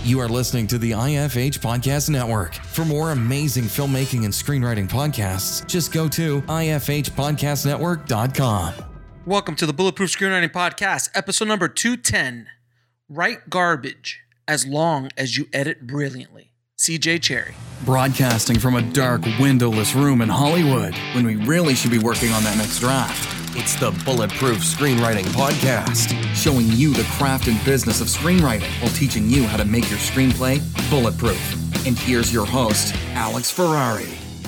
You are listening to the IFH Podcast Network. For more amazing filmmaking and screenwriting podcasts, just go to ifhpodcastnetwork.com. Welcome to the Bulletproof Screenwriting Podcast, episode number 210. Write garbage as long as you edit brilliantly. CJ Cherry. Broadcasting from a dark, windowless room in Hollywood when we really should be working on that next draft. It's the Bulletproof Screenwriting Podcast, showing you the craft and business of screenwriting while teaching you how to make your screenplay bulletproof. And here's your host, Alex Ferrari.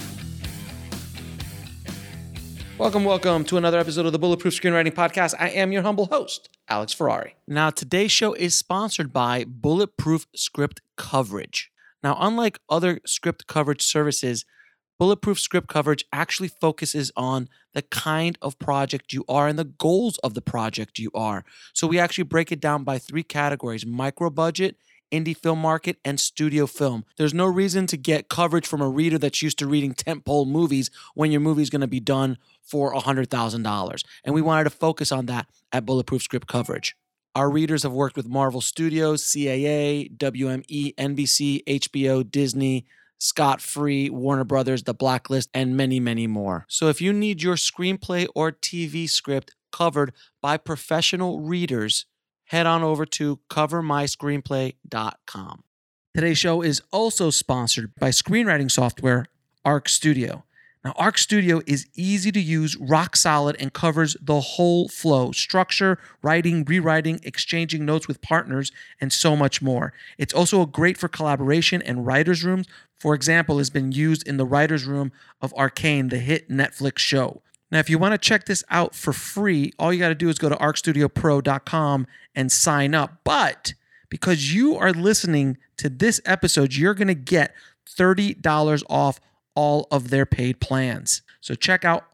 Welcome to another episode of the Bulletproof Screenwriting Podcast. I am your humble host, Alex Ferrari. Now, today's show is sponsored by Bulletproof Script Coverage. Now, unlike other script coverage services, Bulletproof Script Coverage actually focuses on the kind of project you are and the goals of the project you are. So we actually break it down by three categories: micro budget, indie film market, and studio film. There's no reason to get coverage from a reader that's used to reading tentpole movies when your movie is going to be done for $100,000. And we wanted to focus on that at Bulletproof Script Coverage. Our readers have worked with Marvel Studios, CAA, WME, NBC, HBO, Disney, Scott Free, Warner Brothers, The Blacklist, and many, many more. So if you need your screenplay or TV script covered by professional readers, head on over to covermyscreenplay.com. Today's show is also sponsored by screenwriting software Arc Studio. Now, Arc Studio is easy to use, rock solid, and covers the whole flow: structure, writing, rewriting, exchanging notes with partners, and so much more. It's also great for collaboration and writers' rooms. For example, it's been used in the writers' room of Arcane, the hit Netflix show. Now, if you want to check this out for free, all you got to do is go to arcstudiopro.com and sign up. But because you are listening to this episode, you're going to get $30 off all of their paid plans. So check out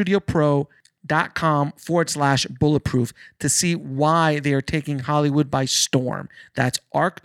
arcstudiopro.com/bulletproof to see why they are taking Hollywood by storm. That's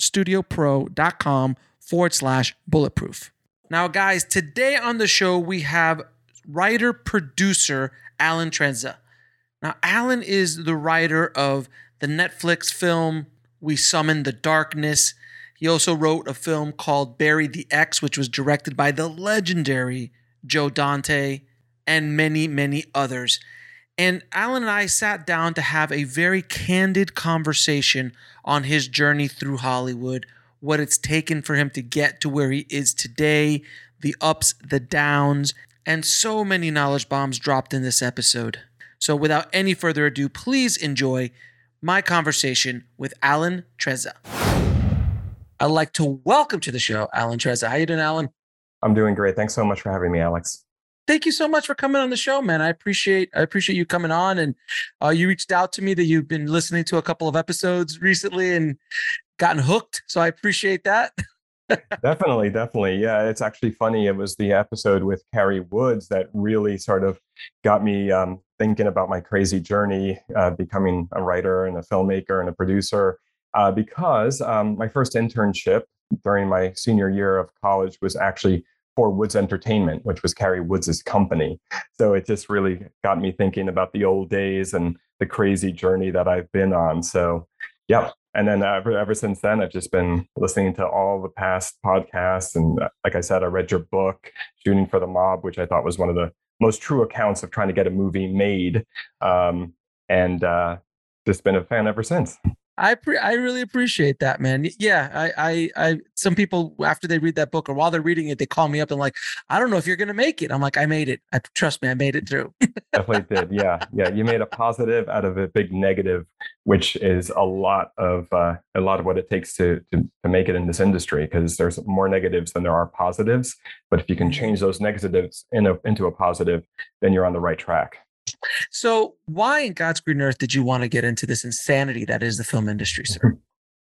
arcstudiopro.com/bulletproof. Now, guys, today on the show, we have writer-producer Alan Trezza. Now, Alan is the writer of the Netflix film We Summon the Darkness. He also wrote a film called Bury the X, which was directed by the legendary Joe Dante, and many, many others. And Alan and I sat down to have a very candid conversation on his journey through Hollywood, what it's taken for him to get to where he is today, the ups, the downs, and so many knowledge bombs dropped in this episode. So without any further ado, please enjoy my conversation with Alan Trezza. I'd like to welcome to the show, Alan Trezza. How you doing, Alan? I'm doing great. Thanks so much for having me, Alex. Thank you so much for coming on the show, man. I appreciate you coming on. And you reached out to me that you've been listening to a couple of episodes recently and gotten hooked. So I appreciate that. Definitely. Yeah, it's actually funny. It was the episode with Carrie Woods that really sort of got me thinking about my crazy journey, becoming a writer and a filmmaker and a producer. Because my first internship during my senior year of college was actually for Woods Entertainment, which was Carrie Woods' company. So it just really got me thinking about the old days and the crazy journey that I've been on. So, yeah. And then ever since then, I've just been listening to all the past podcasts. And like I said, I read your book, Shooting for the Mob, which I thought was one of the most true accounts of trying to get a movie made. And just been a fan ever since. I really appreciate that, man. Yeah, I some people after they read that book or while they're reading it, they call me up and like, I don't know if you're gonna make it. I'm like, I made it. Trust me, I made it through. Definitely did. Yeah. You made a positive out of a big negative, which is a lot of what it takes to make it in this industry, because there's more negatives than there are positives. But if you can change those negatives into a positive, then you're on the right track. So why in God's green earth did you want to get into this insanity that is the film industry, sir?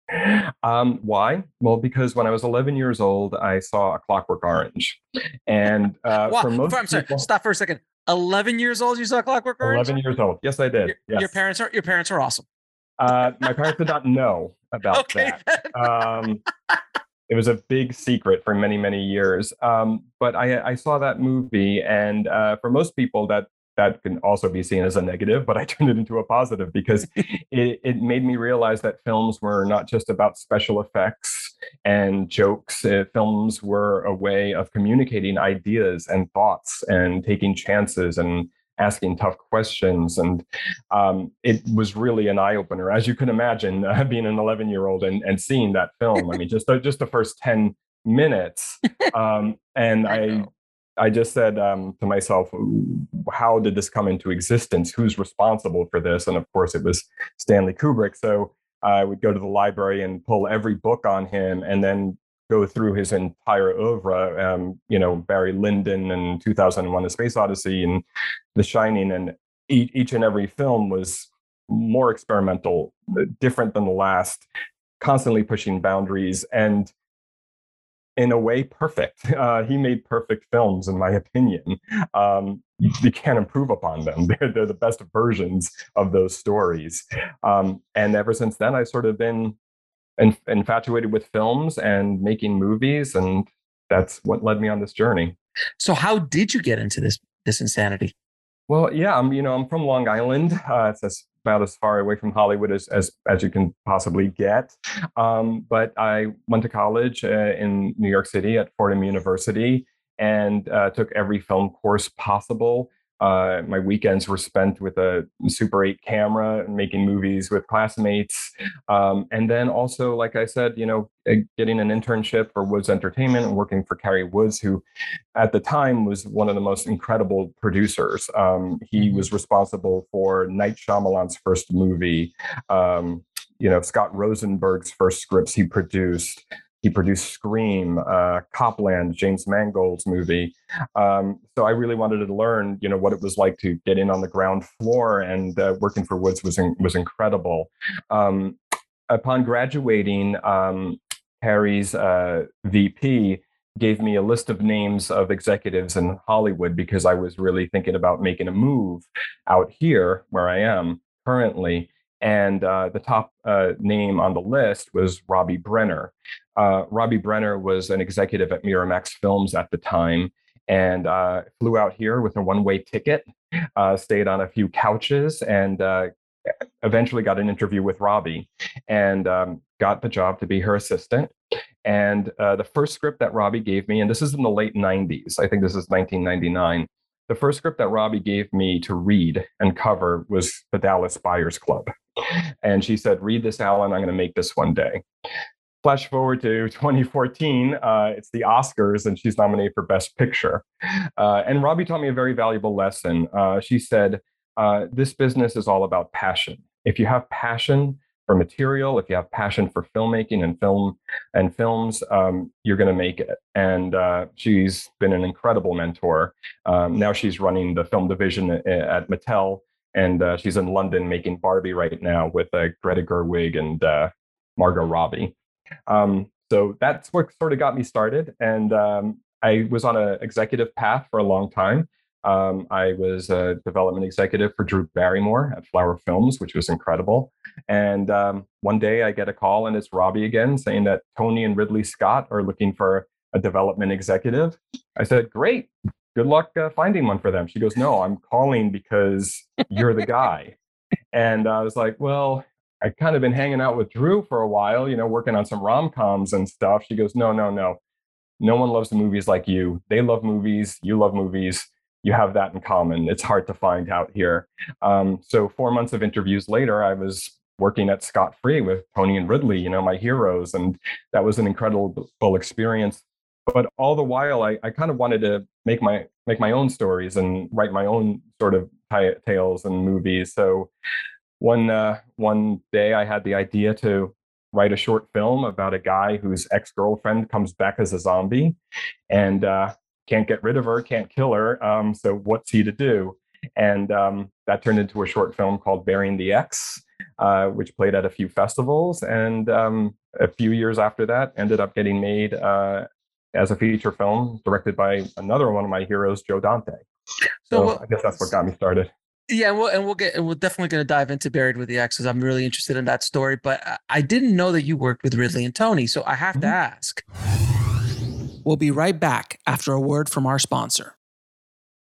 Why? Well, because when I was 11 years old, I saw A Clockwork Orange. And for most I'm sorry, people, stop for a second. 11 years old, you saw Clockwork Orange? 11 years old. Yes, I did. Yes. Your parents are awesome. My parents did not know about that. It was a big secret for many, many years. But I saw that movie, and for most people, that can also be seen as a negative, but I turned it into a positive because it made me realize that films were not just about special effects and jokes. Films were a way of communicating ideas and thoughts and taking chances and asking tough questions. And it was really an eye opener, as you can imagine, being an 11-year-old and seeing that film. I mean, just the first 10 minutes. And I just said to myself, how did this come into existence? Who's responsible for this? And of course, it was Stanley Kubrick. So I would go to the library and pull every book on him and then go through his entire oeuvre, Barry Lyndon and 2001: A Space Odyssey and The Shining. And each and every film was more experimental, different than the last, constantly pushing boundaries, and in a way, perfect. He made perfect films, in my opinion. You can't improve upon them. They're the best versions of those stories. And ever since then, I've sort of been infatuated with films and making movies, and that's what led me on this journey. So how did you get into this insanity? Well, yeah, I'm from Long Island. It's about as far away from Hollywood as you can possibly get. But I went to college in New York City at Fordham University and took every film course possible. My weekends were spent with a Super 8 camera, making movies with classmates. And then also, like I said, getting an internship for Woods Entertainment and working for Cary Woods, who at the time was one of the most incredible producers. He was responsible for Night Shyamalan's first movie, Scott Rosenberg's first scripts he produced. He produced Scream, Copland, James Mangold's movie. So I really wanted to learn, what it was like to get in on the ground floor, and working for Woods was incredible. Upon graduating, Cary's VP gave me a list of names of executives in Hollywood because I was really thinking about making a move out here where I am currently. And the top name on the list was Robbie Brenner. Robbie Brenner was an executive at Miramax Films at the time, and flew out here with a one-way ticket, stayed on a few couches, and eventually got an interview with Robbie, and got the job to be her assistant. And the first script that Robbie gave me, and this is in the late 90s, I think this is 1999, the first script that Robbie gave me to read and cover was The Dallas Buyers Club. And she said, read this, Alan, I'm going to make this one day. Flash forward to 2014, it's the Oscars, and she's nominated for Best Picture. And Robbie taught me a very valuable lesson. She said, this business is all about passion. If you have passion for material, if you have passion for filmmaking and films, you're going to make it. And she's been an incredible mentor. Now she's running the film division at Mattel, and she's in London making Barbie right now with Greta Gerwig and Margot Robbie. So that's what sort of got me started. And I was on an executive path for a long time. I was a development executive for Drew Barrymore at Flower Films, which was incredible. And one day I get a call, and it's Robbie again saying that Tony and Ridley Scott are looking for a development executive. I said, great. Good luck finding one for them. She goes, no, I'm calling because you're the guy. And I was like, well, I've kind of been hanging out with Drew for a while, working on some rom-coms and stuff. She goes, no. No one loves the movies like you. They love movies. You love movies. You have that in common. It's hard to find out here. So 4 months of interviews later, I was working at Scott Free with Tony and Ridley, my heroes. And that was an incredible experience. But all the while, I kind of wanted to make my own stories and write my own sort of tales and movies. So one day I had the idea to write a short film about a guy whose ex-girlfriend comes back as a zombie and can't get rid of her, can't kill her. So what's he to do? And that turned into a short film called Burying the Ex, which played at a few festivals. And a few years after that, ended up getting made as a feature film directed by another one of my heroes, Joe Dante. So I guess that's what got me started. Yeah, we're definitely going to dive into Buried with the Exes. I'm really interested in that story, but I didn't know that you worked with Ridley and Tony, so I have to ask. We'll be right back after a word from our sponsor.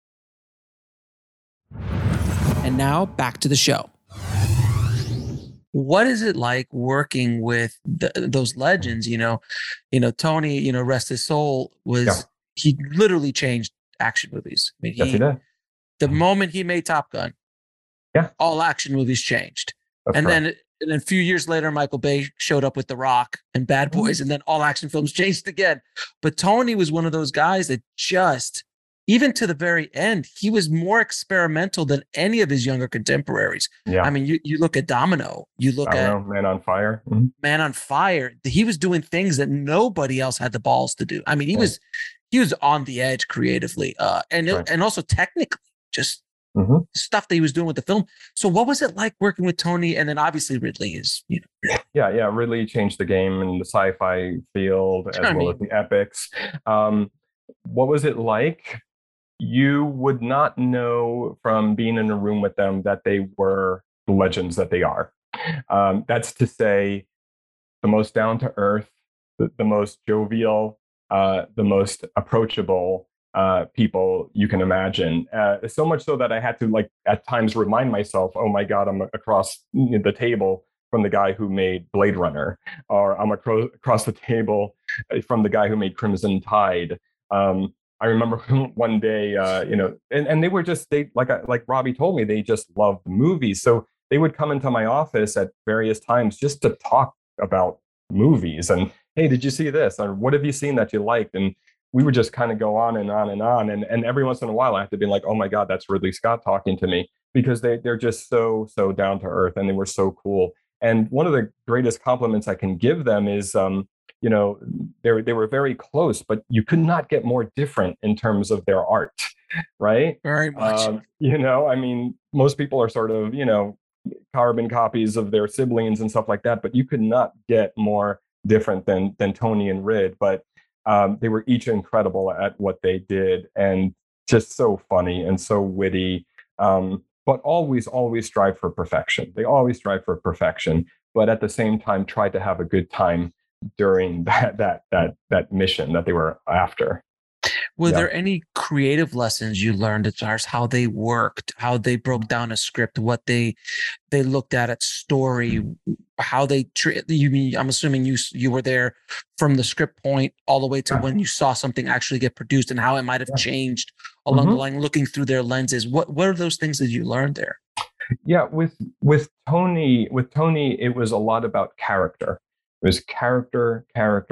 And now back to the show. What is it like working with those legends? Tony, rest his soul, Yeah. he literally changed action movies. I mean, Yes, he did. the moment he made Top Gun, Yeah, all action movies changed. that's And correct. then a few years later, Michael Bay showed up with The Rock and Bad Boys, and then all action films changed again. But Tony was one of those guys that just, even to the very end, he was more experimental than any of his younger contemporaries. Yeah. I mean, you look at Domino, you look at Man on Fire. Mm-hmm. Man on Fire. He was doing things that nobody else had the balls to do. I mean, he was on the edge creatively, and also technically, just stuff that he was doing with the film. So what was it like working with Tony? And then obviously Ridley is, Yeah. Ridley changed the game in the sci-fi field as well as the epics. What was it like? You would not know from being in a room with them that they were the legends that they are. That's to say, the most down to earth, the most jovial, the most approachable people you can imagine. So much so that I had to, at times remind myself, oh my God, I'm across the table from the guy who made Blade Runner, or I'm across the table from the guy who made Crimson Tide. I remember one day, and they were like Robbie told me, they just loved movies. So they would come into my office at various times just to talk about movies and, hey, did you see this? Or what have you seen that you liked? And we would just kind of go on and on and on. And every once in a while I have to be like, oh my God, that's Ridley Scott talking to me, because they're just so down to earth, and they were so cool. And one of the greatest compliments I can give them is, they were very close, but you could not get more different in terms of their art, right? very much. I mean, most people are sort of, carbon copies of their siblings and stuff like that, but you could not get more different than Tony and Rid. But they were each incredible at what they did, and just so funny and so witty. But always strive for perfection. They always strive for perfection, but at the same time, try to have a good time during that mission that they were after. Were there any creative lessons you learned as far as how they worked, how they broke down a script, what they looked at story, how they I'm assuming you were there from the script point all the way to when you saw something actually get produced, and how it might have changed along the line, looking through their lenses. What are those things that you learned there? Yeah, with Tony, it was a lot about character. It was character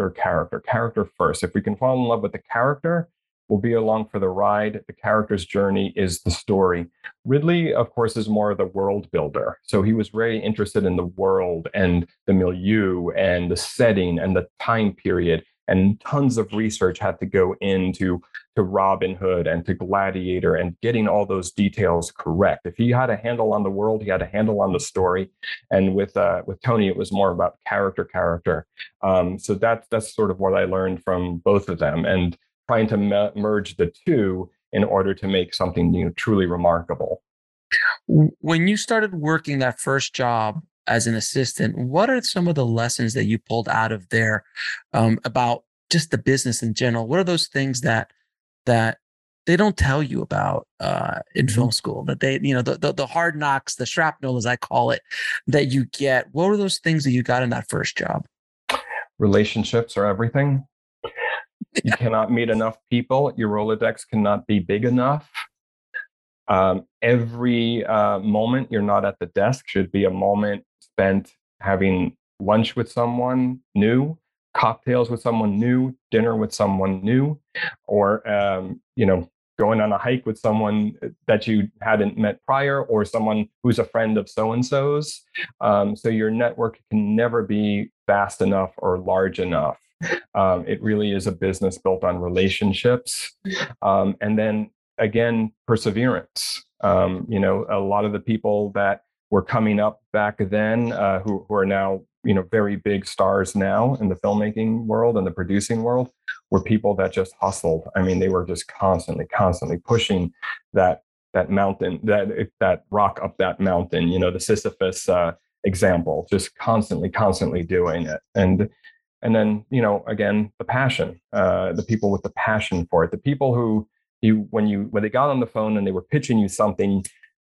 first. If we can fall in love with the character, we'll be along for the ride. The character's journey is the story. Ridley, of course, is more of the world builder. So he was very interested in the world and the milieu and the setting and the time period. And tons of research had to go into Robin Hood and to Gladiator and getting all those details correct. If he had a handle on the world, he had a handle on the story. And with Tony, it was more about character. So that's sort of what I learned from both of them, and trying to merge the two in order to make something truly remarkable. When you started working that first job as an assistant, what are some of the lessons that you pulled out of there about just the business in general? What are those things that they don't tell you about in film school, that they, the hard knocks, the shrapnel, as I call it, that you get? What were those things that you got in that first job? Relationships are everything. You cannot meet enough people. Your Rolodex cannot be big enough. Every moment you're not at the desk should be a moment spent having lunch with someone new, cocktails with someone new, dinner with someone new, or going on a hike with someone that you hadn't met prior, or someone who's a friend of so-and-so's. So your network can never be vast enough or large enough. It really is a business built on relationships. And then again, perseverance. A lot of the people that were coming up back then, who are now, very big stars now in the filmmaking world and the producing world, were people that just hustled. I mean, they were just constantly pushing that mountain, that rock up that mountain, the Sisyphus example, just constantly doing it. And then, again, the passion, the people with the passion for it, the people who when they got on the phone and they were pitching you something,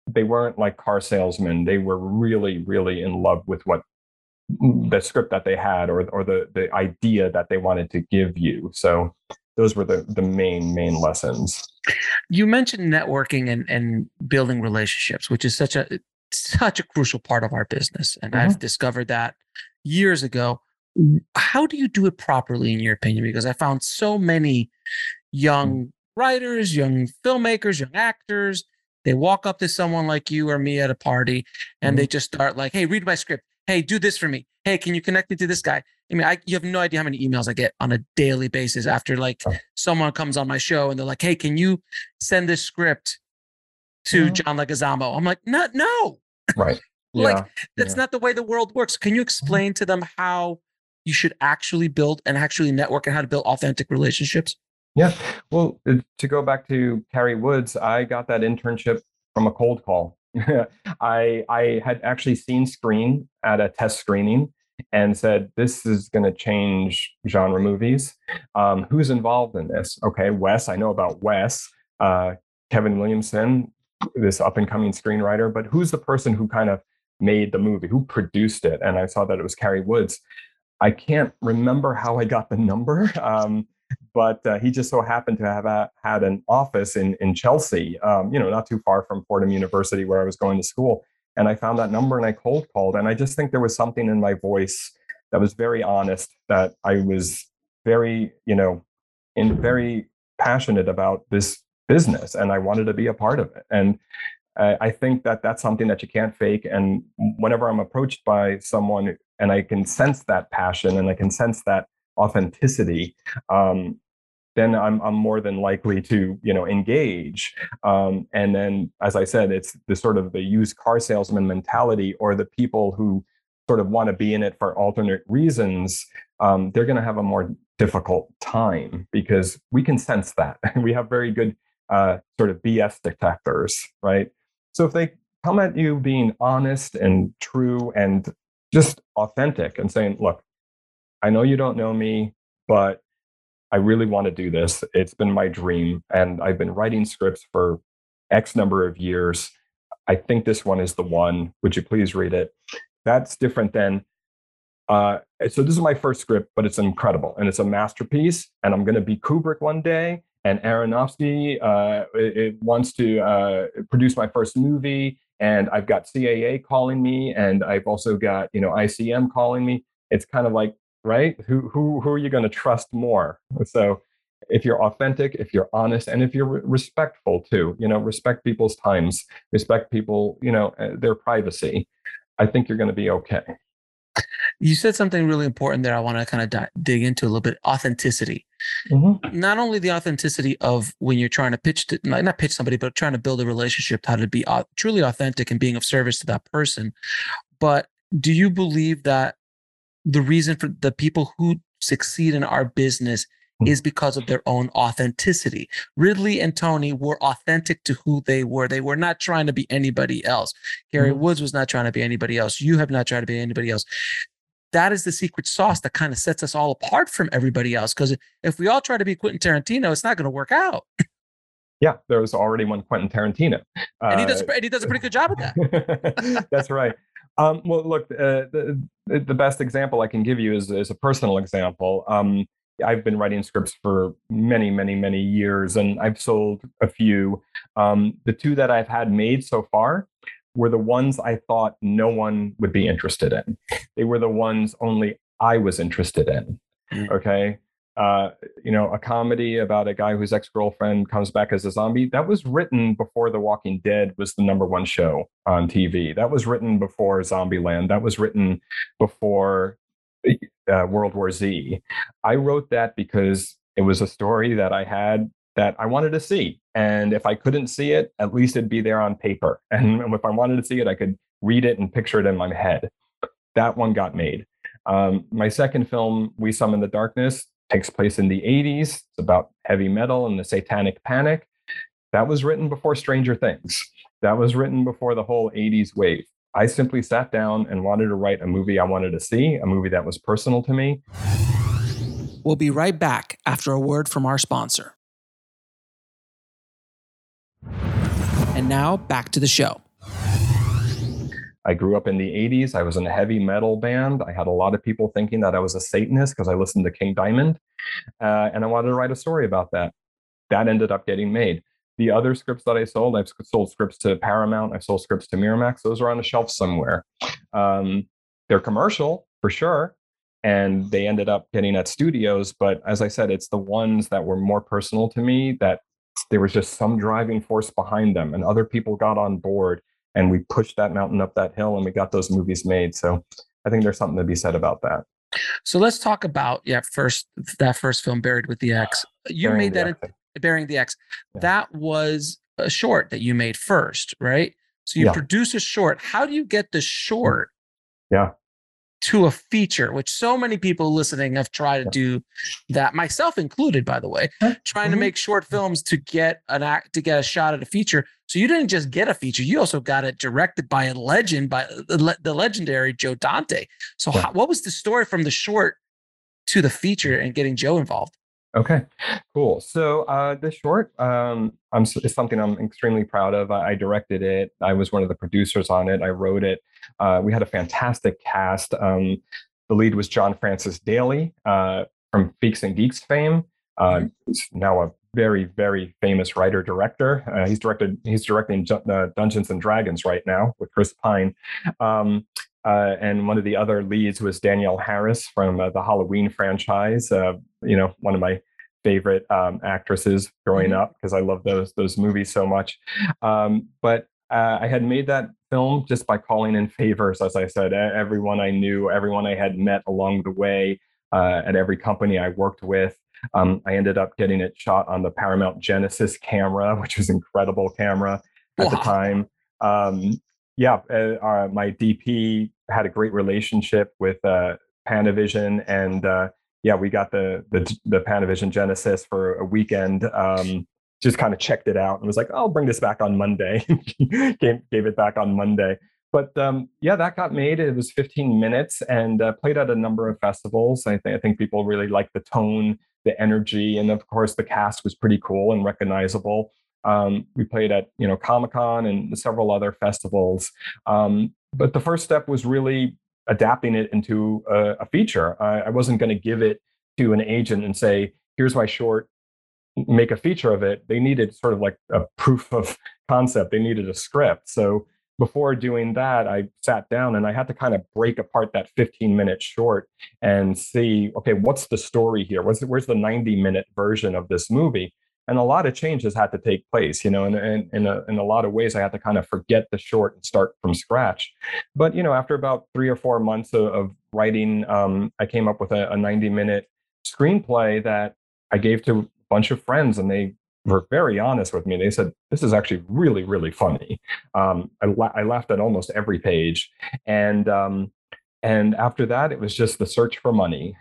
they weren't like car salesmen. They were really, really in love with what the script that they had, or the idea that they wanted to give you. So those were the main lessons. You mentioned networking and building relationships, which is such a crucial part of our business. And I've discovered that years ago. How do you do it properly, in your opinion? Because I found so many young writers, young filmmakers, young actors, they walk up to someone like you or me at a party and they just start like, hey, read my script. Hey, do this for me. Hey, can you connect me to this guy? I mean, you have no idea how many emails I get on a daily basis after like someone comes on my show and they're like, hey, can you send this script to John Leguizamo? I'm like, no. Right. Like, that's not the way the world works. Can you explain to them how you should actually build and actually network and how to build authentic relationships? Yeah. Well, to go back to Carrie Woods, I got that internship from a cold call. I had actually seen Screen at a test screening and said, this is going to change genre movies. Who's involved in this? Okay, Wes. I know about Wes. Kevin Williamson, this up-and-coming screenwriter. But who's the person who kind of made the movie? Who produced it? And I saw that it was Carrie Woods. I can't remember how I got the number, but he just so happened to have had an office in Chelsea, not too far from Fordham University where I was going to school. And I found that number and I cold called. And I just think there was something in my voice that was very honest, that I was very, very passionate about this business, and I wanted to be a part of it. And I think that that's something that you can't fake. And whenever I'm approached by someone and I can sense that passion and I can sense that authenticity, then I'm more than likely to, engage. And then, as I said, it's the sort of the used car salesman mentality, or the people who sort of want to be in it for alternate reasons. They're going to have a more difficult time because we can sense that. We have very good sort of BS detectors, right? So if they come at you being honest and true and just authentic and saying, look, I know you don't know me, but I really want to do this. It's been my dream, and I've been writing scripts for X number of years. I think this one is the one. Would you please read it? That's different than, so this is my first script, but it's incredible, and it's a masterpiece, and I'm going to be Kubrick one day, and Aronofsky it wants to produce my first movie, and I've got CAA calling me, and I've also got, ICM calling me. It's kind of like, right? Who are you going to trust more? So if you're authentic, if you're honest, and if you're respectful too, respect people's times, respect people, their privacy, I think you're going to be okay. You said something really important there. I want to kind of dig into a little bit. Authenticity. Not only the authenticity of when you're trying to not pitch somebody, but trying to build a relationship, how to be truly authentic and being of service to that person. But do you believe that the reason for the people who succeed in our business is because of their own authenticity? Ridley and Tony were authentic to who they were. They were not trying to be anybody else. Carrie Woods was not trying to be anybody else. You have not tried to be anybody else. That is the secret sauce that kind of sets us all apart from everybody else. Because if we all try to be Quentin Tarantino, it's not going to work out. Yeah, there was already one Quentin Tarantino. And he does a pretty good job of that. That's right. Well, look, the best example I can give you is a personal example. I've been writing scripts for many, many, many years, and I've sold a few. The two that I've had made so far were the ones I thought no one would be interested in. They were the ones only I was interested in. Okay. A comedy about a guy whose ex-girlfriend comes back as a zombie. That was written before The Walking Dead was the #1 show on TV. That was written before Zombieland. That was written before World War Z. I wrote that because it was a story that I had that I wanted to see. And if I couldn't see it, at least it'd be there on paper. And if I wanted to see it, I could read it and picture it in my head. That one got made. My second film, We Summon the Darkness, takes place in the 80s. It's about heavy metal and the satanic panic. That was written before Stranger Things. That was written before the whole 80s wave. I simply sat down and wanted to write a movie I wanted to see, a movie that was personal to me. We'll be right back after a word from our sponsor. And now back to the show. I grew up in the 80s. I was in a heavy metal band. I had a lot of people thinking that I was a Satanist because I listened to King Diamond. And I wanted to write a story about that. That ended up getting made. The other scripts that I sold, I've sold scripts to Paramount, I've sold scripts to Miramax. Those are on the shelf somewhere. They're commercial for sure, and they ended up getting at studios. But as I said, it's the ones that were more personal to me, that there was just some driving force behind them, and other people got on board, and we pushed that mountain up that hill, and we got those movies made. So I think there's something to be said about that. So let's talk about that first film, Buried with the X. You made that Burying the X. Yeah. That was a short that you made first, right? So you produce a short. How do you get the short to a feature, which so many people listening have tried to do that, myself included, by the way, trying to make short films to get a shot at a feature. So you didn't just get a feature, you also got it directed by a legend, by the legendary Joe Dante. So what was the story from the short to the feature and getting Joe involved? Okay, cool. So the short is something I'm extremely proud of. I directed it. I was one of the producers on it. I wrote it. We had a fantastic cast. The lead was John Francis Daly from Freaks and Geeks fame. He's now a very, very famous writer-director. He's directing Dungeons and Dragons right now with Chris Pine. And one of the other leads was Danielle Harris from the Halloween franchise. One of my favorite actresses growing up, because I love those movies so much. But I had made that film just by calling in favors, as I said. Everyone I knew, everyone I had met along the way at every company I worked with. I ended up getting it shot on the Paramount Genesis camera, which was an incredible camera at the time. My DP had a great relationship with Panavision, and we got the Panavision Genesis for a weekend. Just kind of checked it out and was like, I'll bring this back on Monday. Gave it back on Monday. But that got made. It was 15 minutes and played at a number of festivals. I think people really liked the tone, the energy, and of course the cast was pretty cool and recognizable. We played at Comic-Con and several other festivals. But the first step was really adapting it into a feature. I wasn't going to give it to an agent and say, here's my short, make a feature of it. They needed sort of like a proof of concept. They needed a script. So before doing that, I sat down and I had to kind of break apart that 15-minute short and see, okay, what's the story here? Where's the 90-minute version of this movie? And a lot of changes had to take place, and in a lot of ways, I had to kind of forget the short and start from scratch. But, after about 3 or 4 months of writing, I came up with a 90-minute screenplay that I gave to a bunch of friends, and they were very honest with me. They said, this is actually really, really funny. I laughed at almost every page. And after that, it was just the search for money.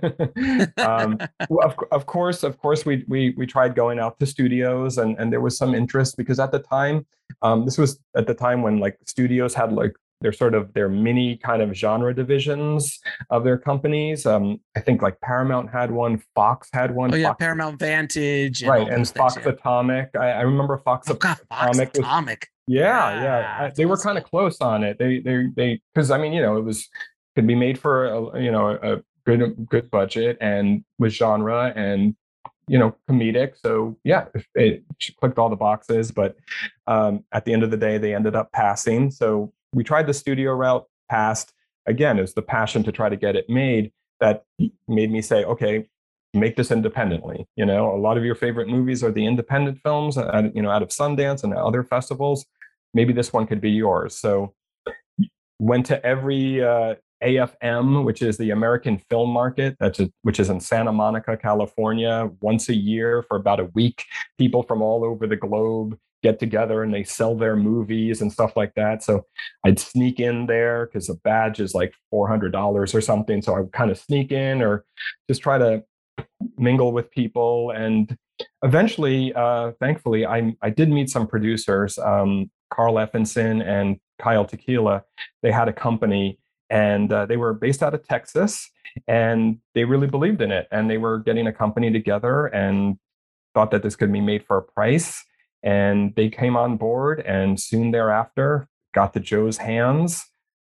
Of course, we tried going out to studios, and there was some interest because at the time, this was at the time when like studios had like their mini kind of genre divisions of their companies. I think like Paramount had one, Fox had one. Oh yeah, Fox, Paramount Vantage. Right, and Fox Atomic. I remember Fox Atomic. They were kind of close on it. They because it could be made for a good budget and with genre and comedic. So it clicked all the boxes. But at the end of the day, they ended up passing. So we tried the studio route, passed. Again, it was the passion to try to get it made that made me say, okay, make this independently. A lot of your favorite movies are the independent films, out of Sundance and other festivals. Maybe this one could be yours. So went to every AFM, which is the American Film Market, which is in Santa Monica, California, once a year for about a week. People from all over the globe get together and they sell their movies and stuff like that. So I'd sneak in there because a badge is like $400 or something. So I would kind of sneak in or just try to mingle with people. And eventually, thankfully, I did meet some producers, Carl Effinson and Kyle Tequila. They had a company and they were based out of Texas, and they really believed in it. And they were getting a company together and thought that this could be made for a price. And they came on board, and soon thereafter got to Joe's hands.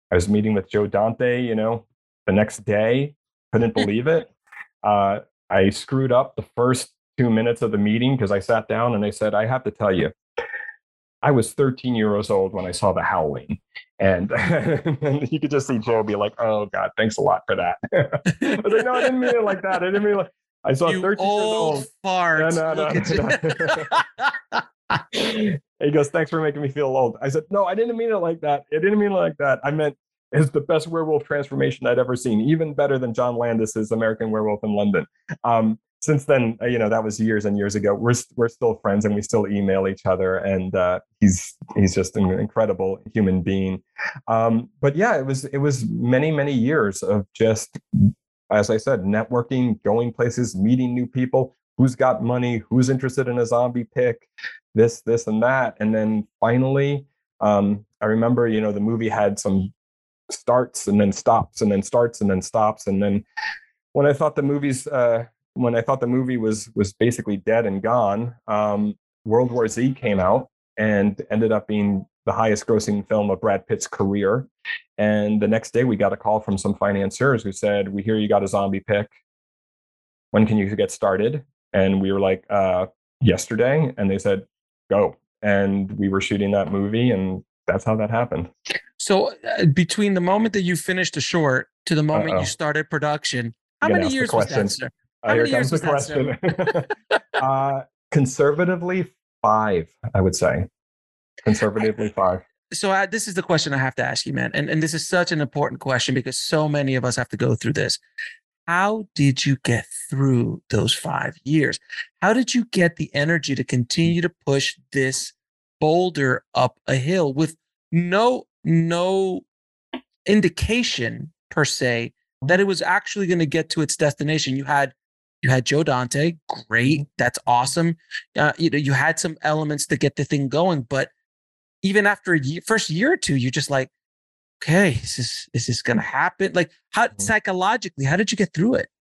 I was meeting with Joe Dante, the next day. Couldn't believe it. I screwed up the first 2 minutes of the meeting because I sat down and they said, I have to tell you, I was 13 years old when I saw The Howling. And, and you could just see Joe be like, oh, God, thanks a lot for that. I was like, no, I didn't mean it like that. I didn't mean it like I saw 13 years old. Fart. He goes, thanks for making me feel old. I said, no, I didn't mean it like that. I didn't mean it like that. I meant it's the best werewolf transformation I'd ever seen, even better than John Landis's American Werewolf in London. Since then, that was years and years ago. We're still friends and we still email each other. And he's just an incredible human being. But yeah, it was many, many years of just, as I said, networking, going places, meeting new people. Who's got money? Who's interested in a zombie pick? This, and that. And then finally, I remember, the movie had some starts and then stops and then starts and then stops. And then when I thought the movie was basically dead and gone, World War Z came out and ended up being the highest grossing film of Brad Pitt's career. And the next day we got a call from some financiers who said, we hear you got a zombie pick. When can you get started? And we were like, yesterday. And they said, go. And we were shooting that movie, and that's how that happened. So between the moment that you finished the short to the moment you started production, how many years was that, sir? Here comes the question. Conservatively, 5, I would say. Conservatively, 5. So this is the question I have to ask you, man. And this is such an important question because so many of us have to go through this. How did you get through those 5 years? How did you get the energy to continue to push this boulder up a hill with no indication per se that it was actually going to get to its destination? You had Joe Dante, great, that's awesome. You had some elements to get the thing going, but even after first year or two, you're just like, okay, is this going to happen? Like, how psychologically, how did you get through it?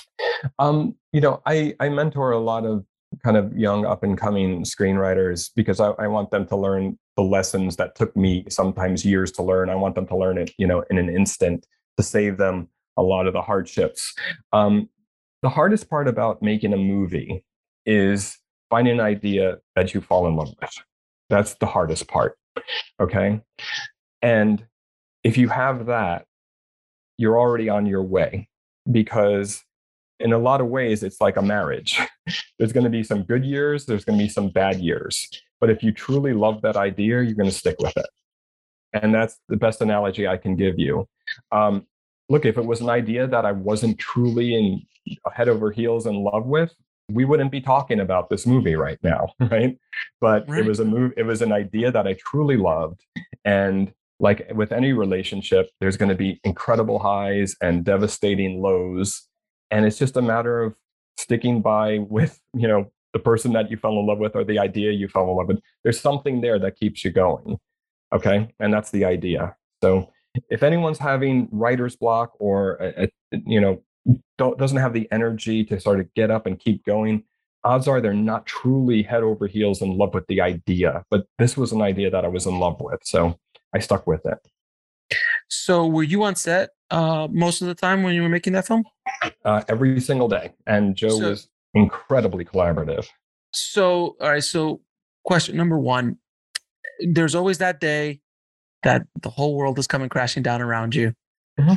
I mentor a lot of kind of young up and coming screenwriters because I want them to learn the lessons that took me sometimes years to learn. I want them to learn it, in an instant to save them a lot of the hardships. The hardest part about making a movie is finding an idea that you fall in love with. That's the hardest part. Okay. And if you have that, you're already on your way, because in a lot of ways, it's like a marriage. There's going to be some good years. There's going to be some bad years. But if you truly love that idea, you're going to stick with it. And that's the best analogy I can give you. Look, if it was an idea that I wasn't truly head over heels in love with, we wouldn't be talking about this movie right now, right? But It was an idea that I truly loved. And like with any relationship, there's going to be incredible highs and devastating lows. And it's just a matter of sticking by with, the person that you fell in love with or the idea you fell in love with. There's something there that keeps you going. Okay. And that's the idea. So if anyone's having writer's block or, doesn't have the energy to sort of get up and keep going, odds are they're not truly head over heels in love with the idea. But this was an idea that I was in love with. So I stuck with it. So were you on set most of the time when you were making that film? Every single day. And Joe was incredibly collaborative. So, all right. So question number one, there's always that day that the whole world is coming crashing down around you. Mm-hmm.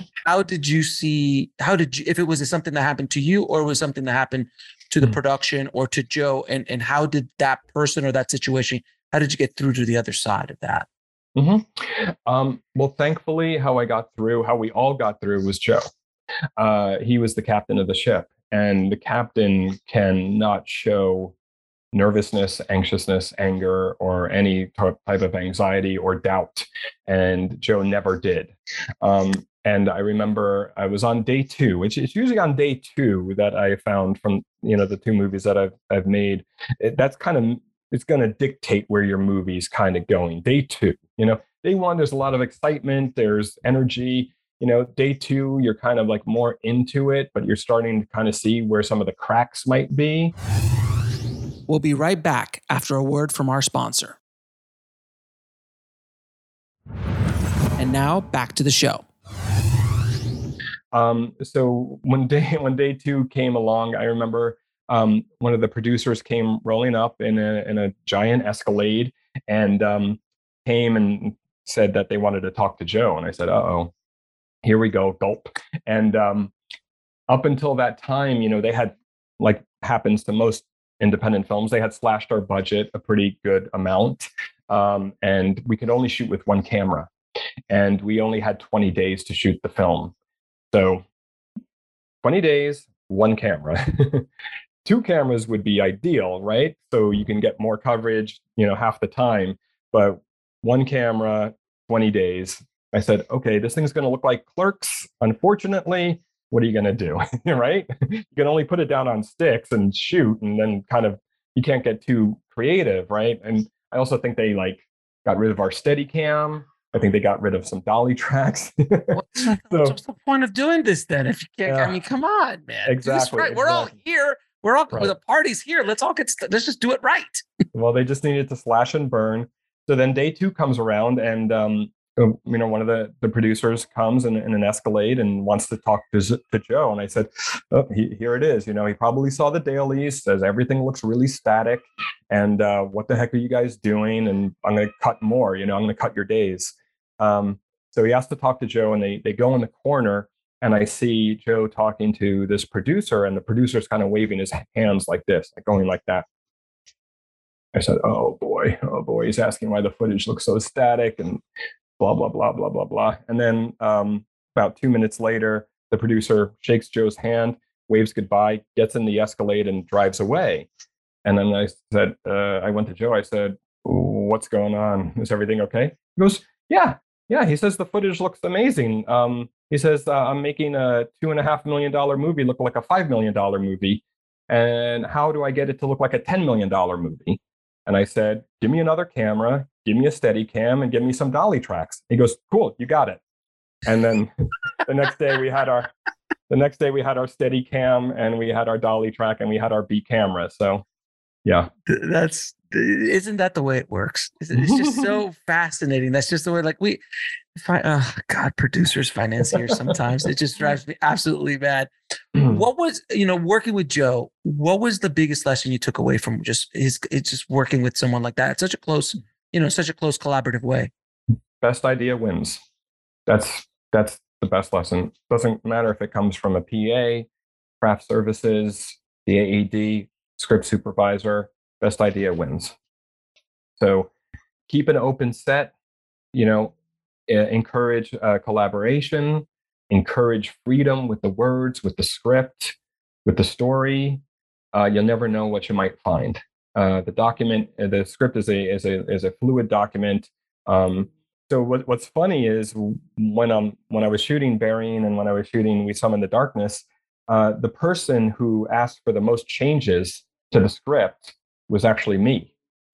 If it was something that happened to you or was something that happened to the production or to Joe, and how did that person or that situation, how did you get through to the other side of that? Mm-hmm. Well, thankfully, how we all got through was Joe. He was the captain of the ship, and the captain cannot show nervousness, anxiousness, anger, or any type of anxiety or doubt. And Joe never did. And I remember I was on day 2, which is usually on day 2 that I found from, the 2 movies that I've made. It's going to dictate where your movie's kind of going. Day 2, day 1, there's a lot of excitement. There's energy. Day 2, you're kind of like more into it, but you're starting to kind of see where some of the cracks might be. We'll be right back after a word from our sponsor. And now back to the show. So when day two came along, I remember one of the producers came rolling up in a giant Escalade and came and said that they wanted to talk to Joe. And I said, uh-oh, here we go, gulp. And up until that time, they had, like happens to most independent films, they had slashed our budget a pretty good amount. And we could only shoot with one camera. And we only had 20 days to shoot the film. So 20 days, one camera. Two cameras would be ideal, right? So you can get more coverage, half the time. But one camera, 20 days. I said, okay, this thing's going to look like Clerks. Unfortunately, what are you going to do, right? You can only put it down on sticks and shoot, and then you can't get too creative, right? And I also think they got rid of our Steadicam. I think they got rid of some dolly tracks. What's the point of doing this then? If you can't, come on, man. Exactly. Right. We're all here. We're all the party's here. Let's let's just do it right. Well, they just needed to slash and burn. So then day two comes around, and one of the producers comes in an Escalade and wants to talk to Joe. And I said, oh, here it is. He probably saw the dailies, says everything looks really static. And what the heck are you guys doing? And I'm going to cut more, I'm going to cut your days. So he has to talk to Joe, and they go in the corner, and I see Joe talking to this producer, and the producer's kind of waving his hands like this, like going like that. I said, oh boy, he's asking why the footage looks so static and blah, blah, blah, blah, blah, blah. And then about 2 minutes later, the producer shakes Joe's hand, waves goodbye, gets in the Escalade and drives away. And then I said, I went to Joe, I said, what's going on? Is everything okay? He goes, yeah. He says the footage looks amazing. He says, I'm making a $2.5 million movie look like a $5 million movie. And how do I get it to look like a $10 million movie? And I said, give me another camera, give me a Steadicam, and give me some dolly tracks. He goes, cool, you got it. And then the next day we had our Steadicam, and we had our dolly track, and we had our B camera. So yeah. Isn't that the way it works? It's just so fascinating. That's just the way, producers, financiers, sometimes it just drives me absolutely mad. What was, working with Joe, what was the biggest lesson you took away from it's just working with someone like that? It's such a close collaborative way. Best idea wins. That's the best lesson. Doesn't matter if it comes from a PA, craft services, the AED, script supervisor, best idea wins. So keep an open set, encourage collaboration, encourage freedom with the words, with the script, with the story. You'll never know what you might find. The script is a fluid document. So what's funny is when I was shooting Burying and when I was shooting We Summon the Darkness, the person who asked for the most changes to the script was actually me.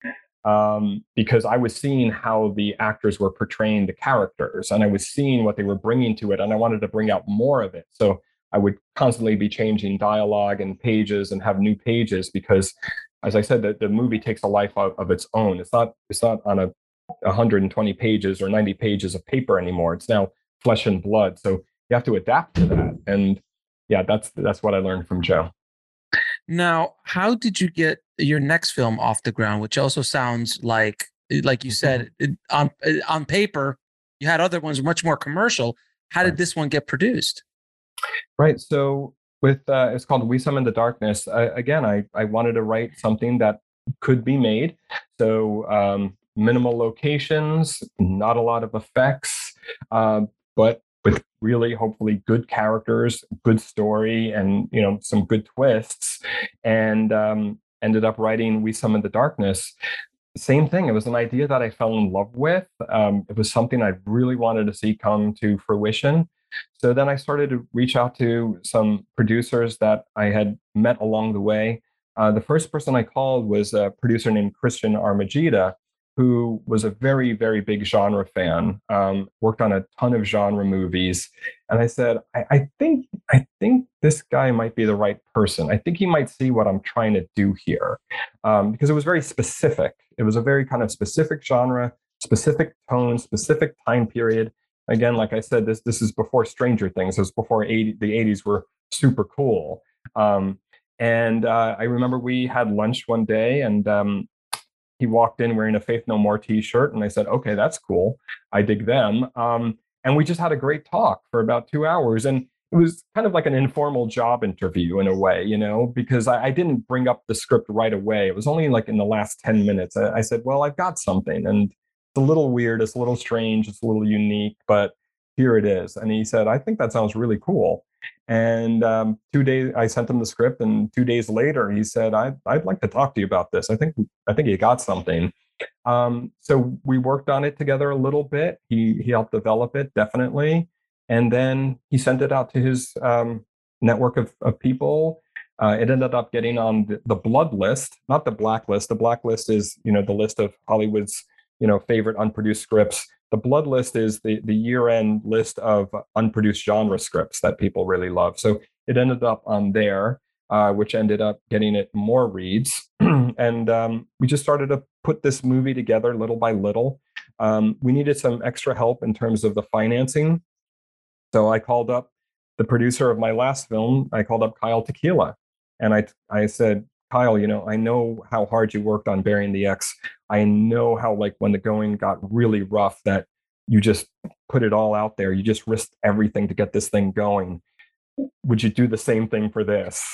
Because I was seeing how the actors were portraying the characters, and I was seeing what they were bringing to it, and I wanted to bring out more of it. So I would constantly be changing dialogue and pages and have new pages because, as I said, the movie takes a life of its own. It's not on a 120 pages or 90 pages of paper anymore. It's now flesh and blood. So you have to adapt to that. And yeah, that's what I learned from Joe. Now, how did you get your next film off the ground, which also sounds like you said, on paper, you had other ones much more commercial. How did this one get produced? Right. So with it's called We Summon the Darkness. I wanted to write something that could be made. So minimal locations, not a lot of effects, but with really hopefully good characters, good story, and some good twists. And ended up writing We Summon the Darkness. Same thing. It was an idea that I fell in love with. It was something I really wanted to see come to fruition. So then I started to reach out to some producers that I had met along the way. The first person I called was a producer named Christian Armagida, who was a very, very big genre fan, worked on a ton of genre movies. And I said, I think this guy might be the right person. I think he might see what I'm trying to do here. Because it was very specific. It was a very kind of specific genre, specific tone, specific time period. Again, like I said, this is before Stranger Things. It was before the 80s were super cool. And I remember we had lunch one day, and he walked in wearing a Faith No More t-shirt, and I said, okay, that's cool. I dig them. And we just had a great talk for about 2 hours. And it was kind of like an informal job interview in a way, because I didn't bring up the script right away. It was only like in the last 10 minutes. I said, well, I've got something, and it's a little weird. It's a little strange. It's a little unique, but here it is. And he said, I think that sounds really cool. And 2 days, I sent him the script, and 2 days later, he said, I'd like to talk to you about this. I think you got something. So we worked on it together a little bit. He helped develop it, definitely. And then he sent it out to his network of people. It ended up getting on the blood list, not the blacklist. The blacklist is, the list of Hollywood's, favorite unproduced scripts. The blood list is the year-end list of unproduced genre scripts that people really love. So it ended up on there, which ended up getting it more reads. And we just started to put this movie together little by little. We needed some extra help in terms of the financing. So I called up the producer of my last film. I called up Kyle Tequila. And I said, Kyle, I know how hard you worked on Burying the Ex. I know how, like, when the going got really rough, that you just put it all out there. You just risked everything to get this thing going. Would you do the same thing for this?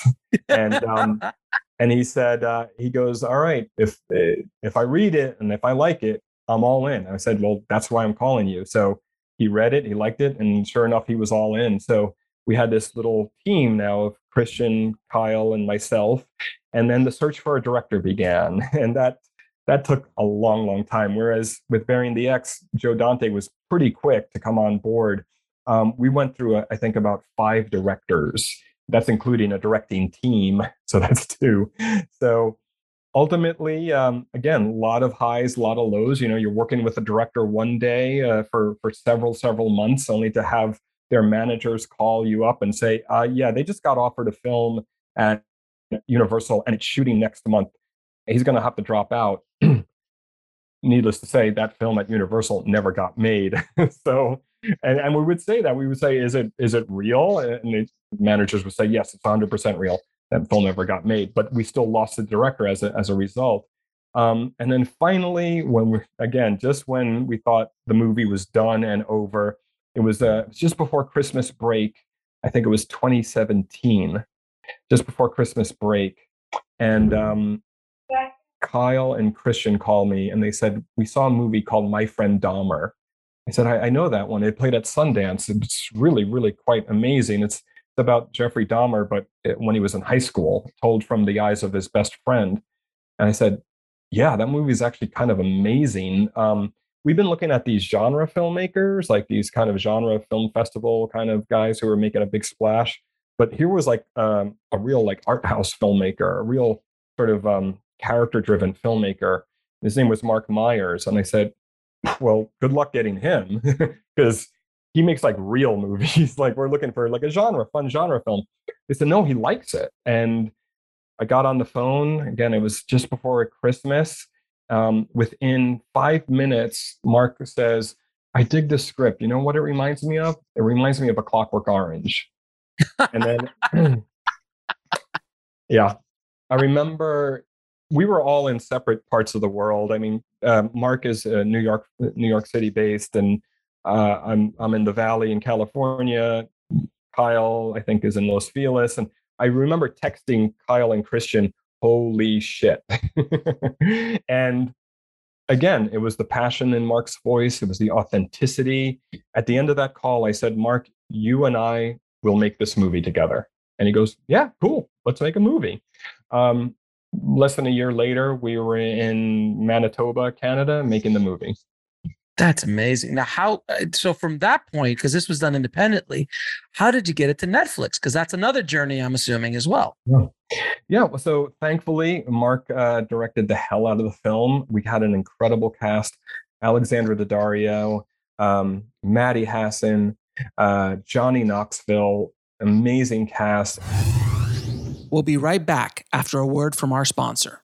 And he said, he goes, all right, if I read it and if I like it, I'm all in. I said, well, that's why I'm calling you. So he read it, he liked it, and sure enough, he was all in. So we had this little team now of Christian, Kyle, and myself. And then the search for a director began. And that took a long, long time. Whereas with Burying the Ex, Joe Dante was pretty quick to come on board. We went through, I think, about 5 directors. That's including a directing team. So that's 2. So ultimately, again, a lot of highs, a lot of lows. You're working with a director one day for several months, only to have their managers call you up and say, yeah, they just got offered a film at Universal and it's shooting next month. He's going to have to drop out. Needless to say, that film at Universal never got made. So, and we would say that. We would say, is it real? And the managers would say, yes, it's 100% real. That film never got made, but we still lost the director as a result. And then finally, just when we thought the movie was done and over, it was just before Christmas break. I think it was 2017, just before Christmas break. And Kyle and Christian called me and they said, we saw a movie called My Friend Dahmer. I said, I know that one. It played at Sundance. It's really, really quite amazing. It's about Jeffrey Dahmer, but when he was in high school, told from the eyes of his best friend. And I said, yeah, that movie is actually kind of amazing. We've been looking at these genre filmmakers, like these kind of genre film festival kind of guys who are making a big splash. But here was like a real like art house filmmaker, a real sort of character-driven filmmaker. His name was Mark Myers. And I said, well, good luck getting him, because he makes like real movies. Like, we're looking for like a fun genre film. They said, no, he likes it. And I got on the phone. Again, it was just before Christmas. Within 5 minutes, Mark says, I dig this script. You know what it reminds me of? It reminds me of A Clockwork Orange. And then, yeah, I remember we were all in separate parts of the world. I mean, Mark is New York City based, and I'm in the Valley in California. Kyle, I think, is in Los Feliz. And I remember texting Kyle and Christian, holy shit. And again, it was the passion in Mark's voice. It was the authenticity. At the end of that call, I said, Mark, you and I will make this movie together. And he goes, yeah, cool. Let's make a movie. Less than a year later, we were in Manitoba, Canada, making the movie. That's amazing. Now, so from that point, because this was done independently, how did you get it to Netflix? Because that's another journey, I'm assuming, as well. Yeah. So thankfully, Mark directed the hell out of the film. We had an incredible cast: Alexandra Daddario, Maddie Hassan, Johnny Knoxville. Amazing cast. We'll be right back after a word from our sponsor.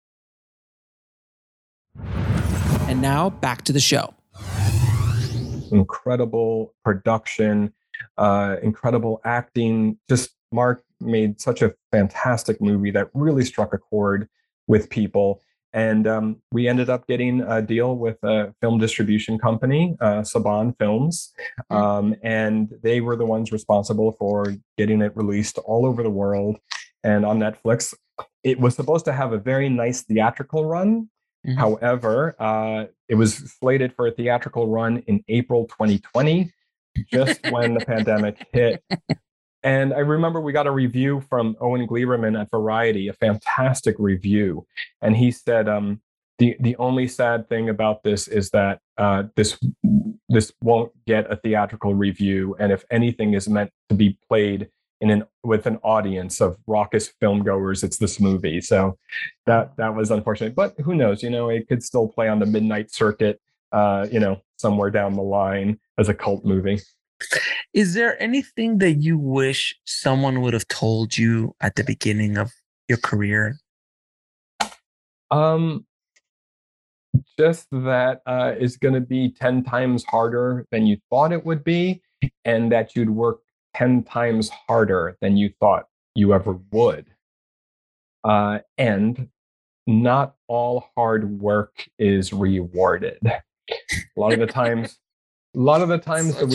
And now back to the show. incredible production, incredible acting. Just Mark made such a fantastic movie that really struck a chord with people. And we ended up getting a deal with a film distribution company, Saban Films. And they were the ones responsible for getting it released all over the world and on Netflix. It was supposed to have a very nice theatrical run. However, it was slated for a theatrical run in April 2020, just when the pandemic hit. And I remember we got a review from Owen Gleiberman at Variety, a fantastic review. And he said, the only sad thing about this is that this won't get a theatrical review. And if anything is meant to be played with an audience of raucous film goers, it's this movie. So that was unfortunate. But who knows? It could still play on the midnight circuit, somewhere down the line as a cult movie. Is there anything that you wish someone would have told you at the beginning of your career? Just that it's going to be 10 times harder than you thought it would be, and that you'd work 10 times harder than you thought you ever would. And not all hard work is rewarded. A lot of the times so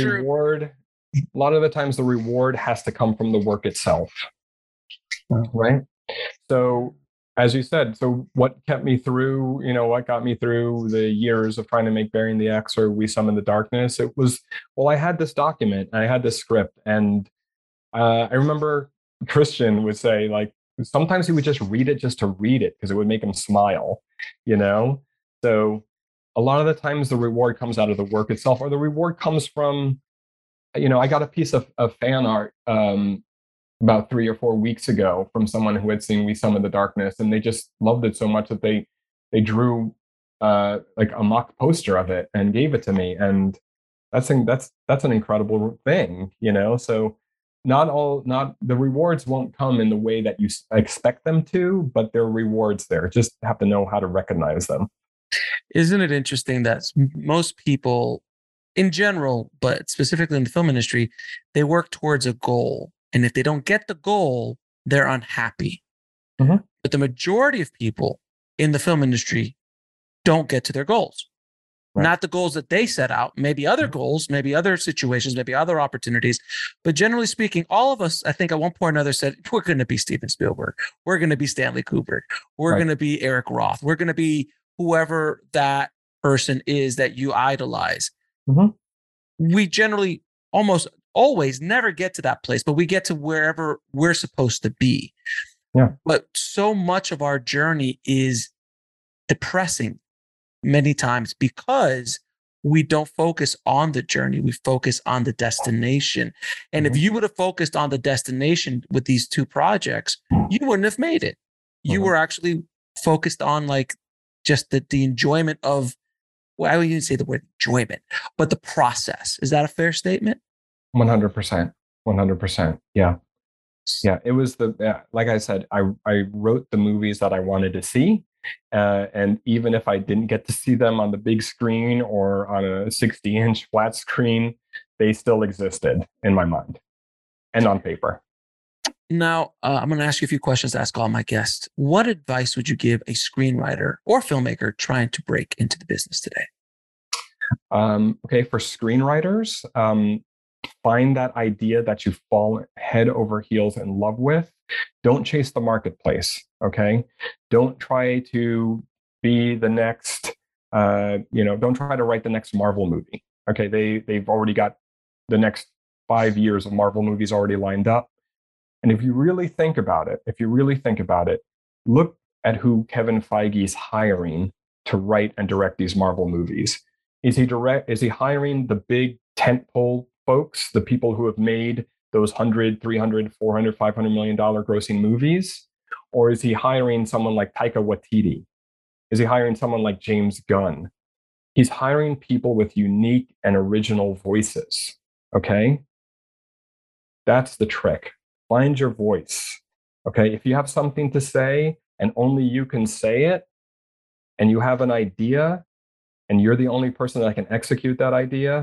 the reward has to come from the work itself. Right? So as you said, so what kept me through, what got me through the years of trying to make Burying the X or We Summon the Darkness? It was, I had this document, I had this script, and I remember Christian would say, like, sometimes he would just read it just to read it because it would make him smile, So a lot of the times the reward comes out of the work itself, or the reward comes from, I got a piece of fan art about 3 or 4 weeks ago from someone who had seen We Summon the Darkness, and they just loved it so much that they drew like a mock poster of it and gave it to me, and that's an incredible thing, So not the rewards won't come in the way that you expect them to, but there are rewards there. Just have to know how to recognize them. Isn't it interesting that most people in general, but specifically in the film industry, they work towards a goal. And if they don't get the goal, they're unhappy. But the majority of people in the film industry don't get to their goals. Right. Not the goals that they set out, maybe other goals, maybe other situations, maybe other opportunities. But generally speaking, all of us, I think at one point or another said, we're going to be Steven Spielberg. We're going to be Stanley Kubrick. We're going to be Eric Roth. We're going to be whoever that person is that you idolize. We generally almost always never get to that place, but we get to wherever we're supposed to be. Yeah. But so much of our journey is depressing many times because we don't focus on the journey. We focus on the destination. And if you would have focused on the destination with these two projects, you wouldn't have made it. You were actually focused on like just the enjoyment of, well, I wouldn't even say the word enjoyment, but the process. Is that a fair statement? 100%. 100%. Yeah. Yeah. It was like I said, I wrote the movies that I wanted to see. And even if I didn't get to see them on the big screen or on a 60-inch flat screen, they still existed in my mind and on paper. Now, I'm going to ask you a few questions to ask all my guests. What advice would you give a screenwriter or filmmaker trying to break into the business today? Okay, for screenwriters, find that idea that you fall head over heels in love with. Don't chase the marketplace, okay? Don't try to be the next, don't try to write the next Marvel movie, okay? They've already got the next 5 years of Marvel movies already lined up. And if you really think about it, look at who Kevin Feige's hiring to write and direct these Marvel movies. Is he hiring the big tentpole folks, the people who have made those 100, 300, 400, 500 million dollar grossing movies? Or is he hiring someone like Taika Waititi? Is he hiring someone like James Gunn? He's hiring people with unique and original voices, okay? That's the trick. Find your voice, okay? If you have something to say and only you can say it, and you have an idea, and you're the only person that can execute that idea,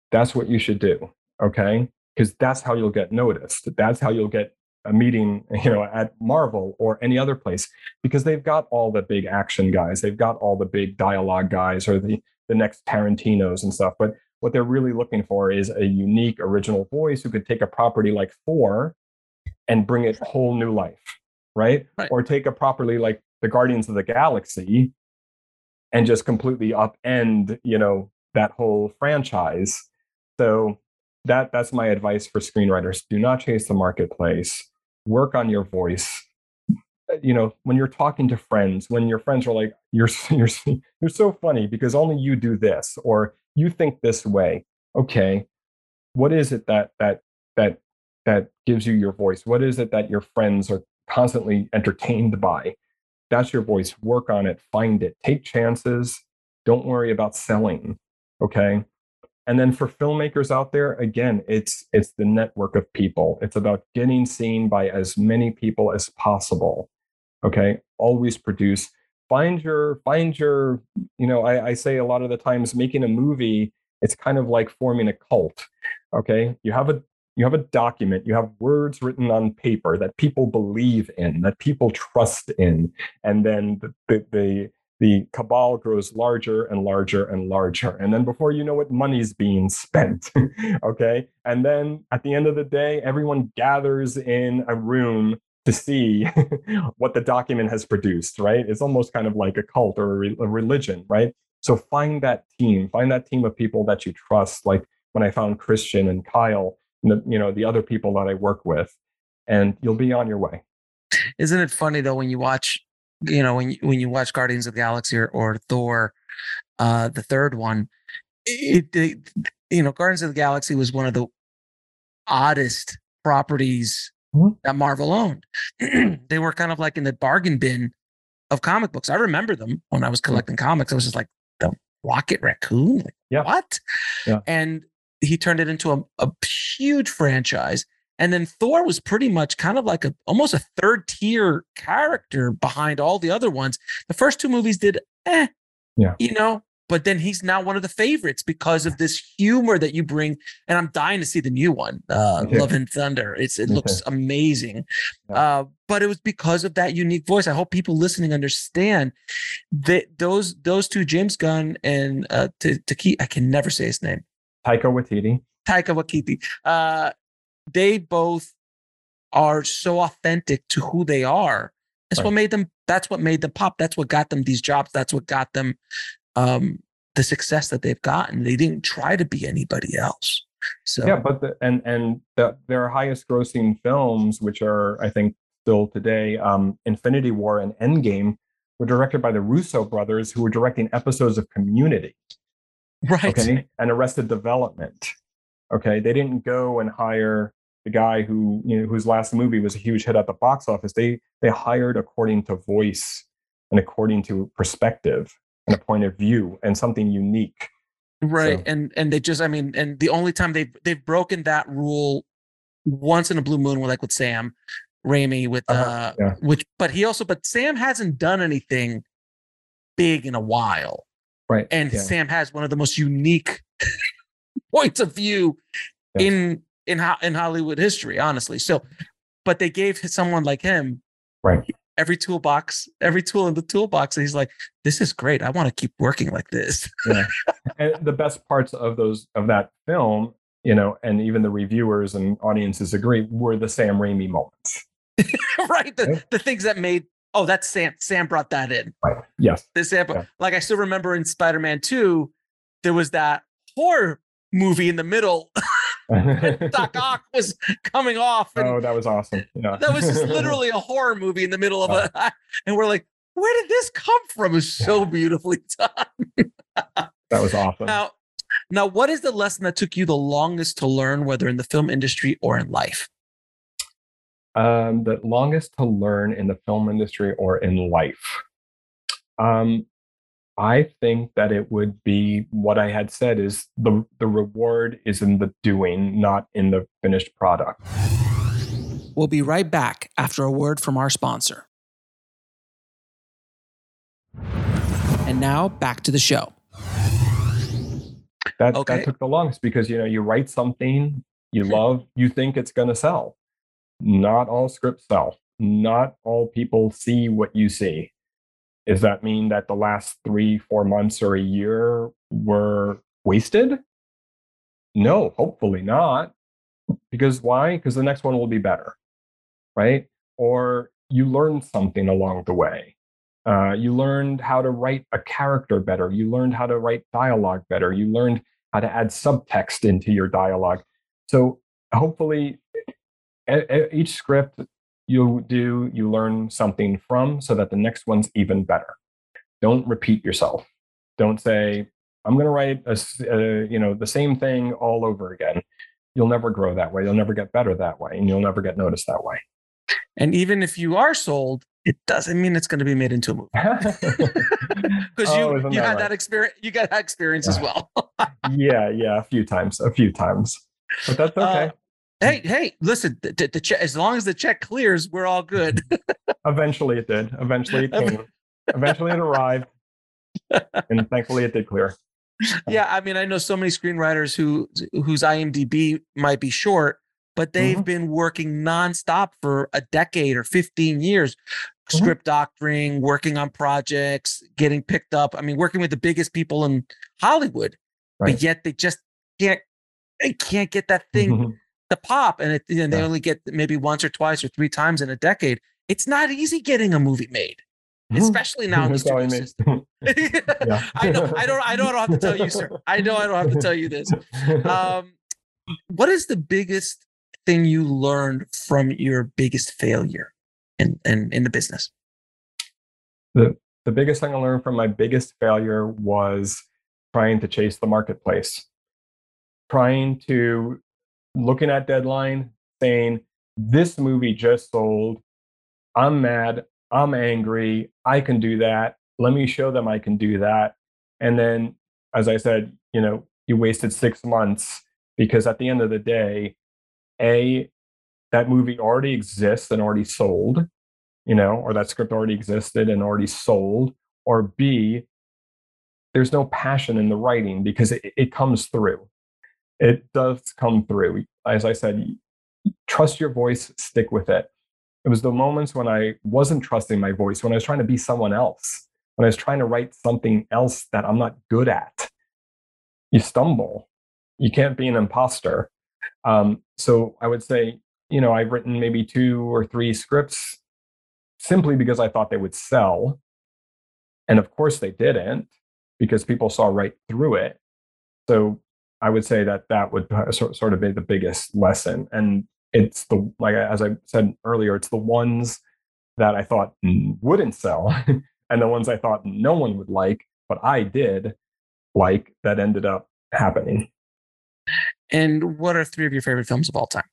That's what you should do. Okay. Because that's how you'll get noticed. That's how you'll get a meeting, at Marvel or any other place, because they've got all the big action guys. They've got all the big dialogue guys or the next Tarantinos and stuff. But what they're really looking for is a unique original voice who could take a property like Thor and bring it whole new life, right? Or take a property like the Guardians of the Galaxy and just completely upend, that whole franchise. So that's my advice for screenwriters. Do not chase the marketplace. Work on your voice. When you're talking to friends, when your friends are like, you're so funny because only you do this, or you think this way. Okay, what is it that gives you your voice? What is it that your friends are constantly entertained by? That's your voice. Work on it. Find it. Take chances. Don't worry about selling. Okay. And then for filmmakers out there, again, it's the network of people. It's about getting seen by as many people as possible. Okay. Always produce. Find your, I say a lot of the times making a movie, it's kind of like forming a cult. Okay. You have a document, you have words written on paper that people believe in, that people trust in. And then the cabal grows larger and larger and larger. And then before you know it, money's being spent. Okay. And then at the end of the day, everyone gathers in a room to see what the document has produced, right? It's almost kind of like a cult or a religion, right? So find that team of people that you trust. Like when I found Christian and Kyle, the other people that I work with, and you'll be on your way. Isn't it funny though, when you watch, when you watch Guardians of the Galaxy or Thor, the third one, Guardians of the Galaxy was one of the oddest properties that Marvel owned. They were kind of like in the bargain bin of comic books. I remember them when I was collecting comics. I was just like, the Rocket Raccoon? Like, what? Yeah. And he turned it into a huge franchise. And then Thor was pretty much kind of like almost a third tier character behind all the other ones. The first two movies did, but then he's now one of the favorites because of this humor that you bring. And I'm dying to see the new one, Love and Thunder. It looks amazing. Yeah. But it was because of that unique voice. I hope people listening understand that those two, James Gunn and Taika, I can never say his name. Taika Waititi. They both are so authentic to who they are. That's what made them pop. That's what got them these jobs. That's what got them the success that they've gotten. They didn't try to be anybody else. So yeah, but their highest grossing films, which are, I think, still today, Infinity War and Endgame, were directed by the Russo brothers, who were directing episodes of Community. Right. Okay. And Arrested Development. Okay. They didn't go and hire the guy whose last movie was a huge hit at the box office. They hired according to voice and according to perspective and a point of view and something unique. Right. So. And they just, and the only time they've broken that rule once in a blue moon, with Sam Raimi with but Sam hasn't done anything big in a while. Right. And Sam has one of the most unique points of view in Hollywood history, honestly. So, but they gave someone like him every tool in the toolbox. And he's like, this is great. I want to keep working like this. Yeah. And the best parts of that film, and even the reviewers and audiences agree, were the Sam Raimi moments. Right. The things that made, that's Sam. Sam brought that in. Right. Yes. Like I still remember in Spider-Man 2, there was that horror movie in the middle. Doc Ock was coming off. And that was awesome. Yeah. That was just literally a horror movie in the middle of and we're like, where did this come from? It was so beautifully done. That was awesome. Now, what is the lesson that took you the longest to learn, whether in the film industry or in life? The longest to learn in the film industry or in life. I think that it would be what I had said, is the reward is in the doing, not in the finished product. We'll be right back after a word from our sponsor. And now back to the show. That took the longest because, you write something you love, you think it's going to sell. Not all scripts sell. Not all people see what you see. Does that mean that the last 3-4 months or a year were wasted? No, hopefully not. Because why? Because the next one will be better, right? Or you learned something along the way. You learned how to write a character better. You learned how to write dialogue better. You learned how to add subtext into your dialogue. So hopefully, each script you learn something from, so that the next one's even better. Don't repeat yourself. Don't say, I'm going to write the same thing all over again. You'll never grow that way. You'll never get better that way, and you'll never get noticed that way. And even if you are sold, it doesn't mean it's going to be made into a movie. Because you had that experience. You got that experience as well. yeah, a few times, but that's okay. Hey, listen. As long as the check clears, we're all good. Eventually, it did. Eventually, it came. Eventually, it arrived, and thankfully, it did clear. Yeah, I mean, I know so many screenwriters whose IMDb might be short, but they've been working nonstop for a decade or 15 years, script doctoring, working on projects, getting picked up. I mean, working with the biggest people in Hollywood, but yet they just can't get that thing to pop, and they only get maybe once or twice or 3 times in a decade. It's not easy getting a movie made, especially now in the studio system. I know. I don't have to tell you, sir. I know I don't have to tell you this. What is the biggest thing you learned from your biggest failure in the business? The biggest thing I learned from my biggest failure was trying to chase the marketplace, looking at deadline, saying, this movie just sold. I'm mad. I'm angry. I can do that. Let me show them I can do that. And then, as I said, you wasted 6 months because at the end of the day, A, that movie already exists and already sold, or that script already existed and already sold, or B, there's no passion in the writing because it comes through. It does come through. As I said, trust your voice, stick with it. It was the moments when I wasn't trusting my voice, when I was trying to be someone else, when I was trying to write something else that I'm not good at. You stumble. You can't be an imposter. So I would say, I've written maybe 2 or 3 scripts simply because I thought they would sell. And of course they didn't, because people saw right through it. So I would say that would sort of be the biggest lesson. And it's as I said earlier, it's the ones that I thought wouldn't sell and the ones I thought no one would like, but I did like, that ended up happening. And what are 3 of your favorite films of all time?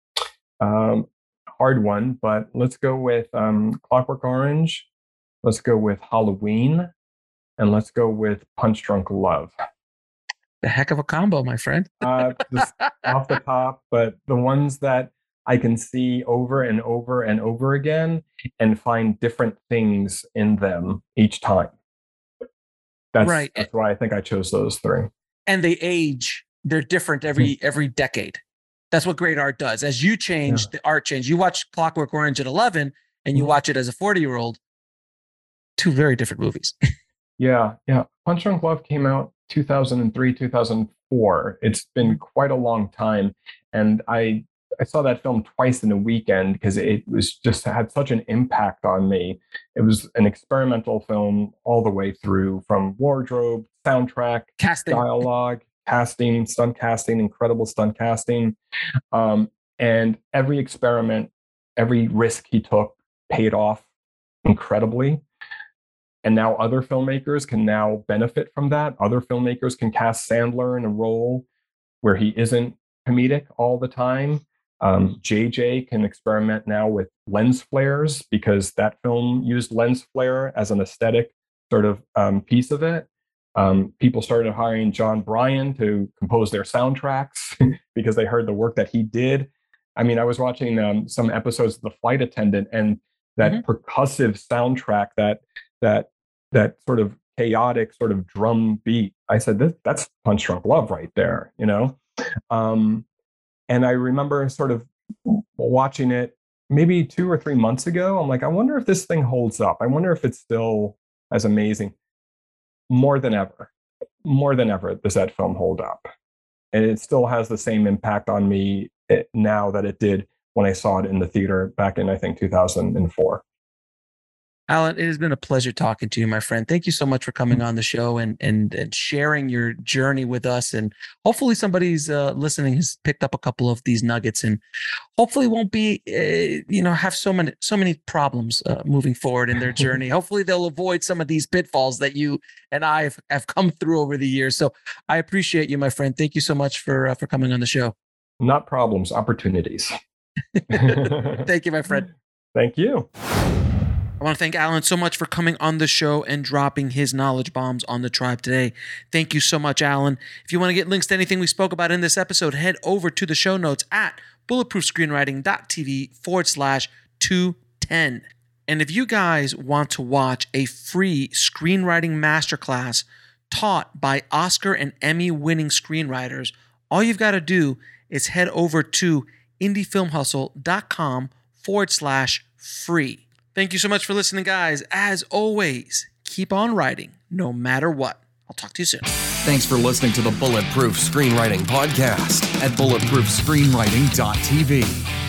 Hard one, but let's go with Clockwork Orange. Let's go with Halloween, and let's go with Punch Drunk Love. The heck of a combo, my friend. Just off the top, but the ones that I can see over and over and over again and find different things in them each time. That's why I think I chose those 3. And they age. They're different every decade. That's what great art does. As you change, the art change. You watch Clockwork Orange at 11 and you watch it as a 40-year-old. 2 very different movies. Yeah. Punch Drunk Love came out 2003, 2004. It's been quite a long time. And I saw that film twice in a weekend because it was just had such an impact on me. It was an experimental film all the way through, from wardrobe, soundtrack, casting, dialogue, casting, stunt casting, incredible stunt casting. And every experiment, every risk he took paid off incredibly. And now other filmmakers can now benefit from that. Other filmmakers can cast Sandler in a role where he isn't comedic all the time. JJ can experiment now with lens flares because that film used lens flare as an aesthetic sort of piece of it. People started hiring John Bryan to compose their soundtracks because they heard the work that he did. I mean, I was watching some episodes of The Flight Attendant, and that percussive soundtrack, that sort of chaotic sort of drum beat, I said, that's Punch Drunk Love right there, you know? And I remember sort of watching it maybe 2 or 3 months ago. I'm like, I wonder if this thing holds up. I wonder if it's still as amazing. More than ever does that film hold up. And it still has the same impact on me now that it did when I saw it in the theater back in, I think, 2004. Alan, it has been a pleasure talking to you, my friend. Thank you so much for coming on the show and sharing your journey with us. And hopefully somebody's listening has picked up a couple of these nuggets and hopefully won't be, have so many problems moving forward in their journey. Hopefully they'll avoid some of these pitfalls that you and I have come through over the years. So I appreciate you, my friend. Thank you so much for coming on the show. Not problems, opportunities. Thank you, my friend. Thank you. I want to thank Alan so much for coming on the show and dropping his knowledge bombs on the tribe today. Thank you so much, Alan. If you want to get links to anything we spoke about in this episode, head over to the show notes at bulletproofscreenwriting.tv/210. And if you guys want to watch a free screenwriting masterclass taught by Oscar and Emmy-winning screenwriters, all you've got to do is head over to indiefilmhustle.com/free. Thank you so much for listening, guys. As always, keep on writing, no matter what. I'll talk to you soon. Thanks for listening to the Bulletproof Screenwriting Podcast at bulletproofscreenwriting.tv.